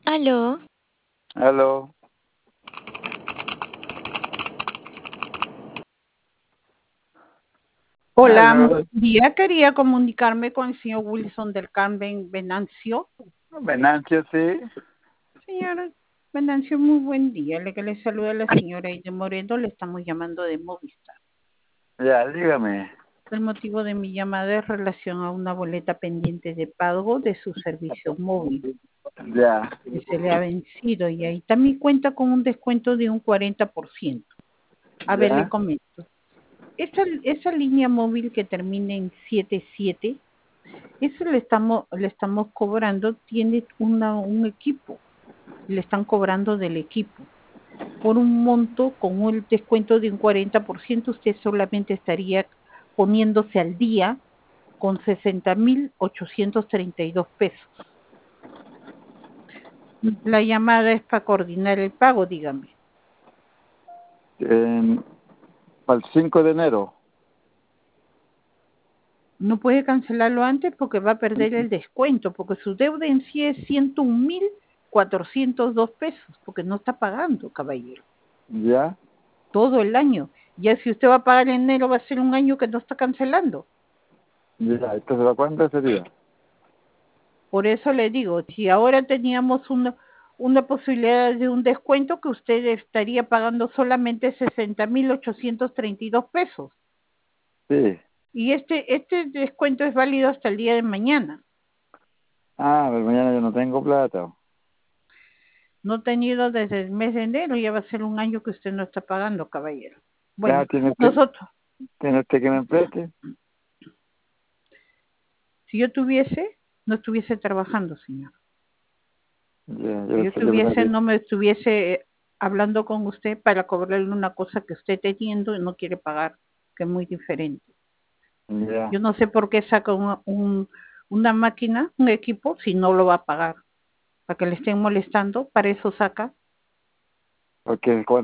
Aló, Aló, Hola, muy aló, buen día. Quería comunicarme con el señor Wilson del Carmen Venancio. Venancio, sí, Señor Venancio, muy buen día. Le que le saluda la señora Aide Moreno. Le estamos llamando de Movistar. ya, dígame, El motivo de mi llamada es relación a una boleta pendiente de pago de su servicio móvil ya, que se le ha vencido y ahí también cuenta con un descuento de un 40%. A ver, le ya, comento. Esa línea móvil que termina en 77. Eso le estamos cobrando, tiene un equipo, le están cobrando del equipo. Por un monto con un descuento de un 40%, usted solamente estaría poniéndose al día con 60.832 pesos. La llamada es para coordinar el pago, dígame. para el 5 de enero, No puede cancelarlo antes porque va a perder el descuento, porque su deuda en sí es 101.402 pesos, porque no está pagando, caballero. ya, Todo el año. Ya si usted va a pagar en enero, va a ser un año que no está cancelando. ya, entonces ¿la cuánto sería? Por eso le digo, si ahora teníamos una posibilidad de un descuento, que usted estaría pagando solamente 60.832 pesos. Sí, Y este descuento es válido hasta el día de mañana. pero mañana yo no tengo plata, No tenido desde el mes de enero, ya va a ser un año que usted no está pagando, caballero. ya, Bueno, nosotros, tiene usted que me preste, si yo tuviese, no estuviese trabajando, señor. ya, Si yo pensaba tuviese, no me estuviese hablando con usted para cobrarle una cosa que usted teniendo y no quiere pagar, que es muy diferente. ya, Yo no sé por qué saca una máquina, un equipo, si no lo va a pagar. Para que le estén molestando, para eso saca. porque